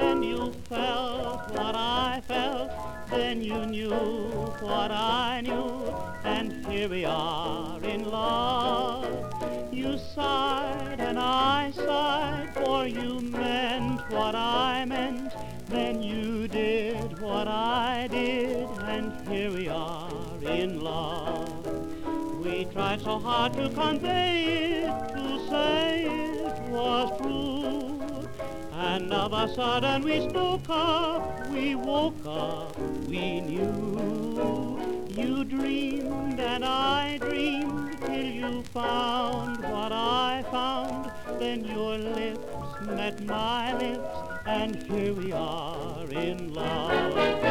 and you felt what I felt, then you knew what I knew, and here we are in love. You sighed and I sighed, for you meant what I meant, then you did what I did, and here we are in love. We tried so hard to convey it, to say it was true, and of a sudden we spoke up, we woke up, we knew. You dreamed and I dreamed till you found what I found, then your lips met my lips, and here we are in love.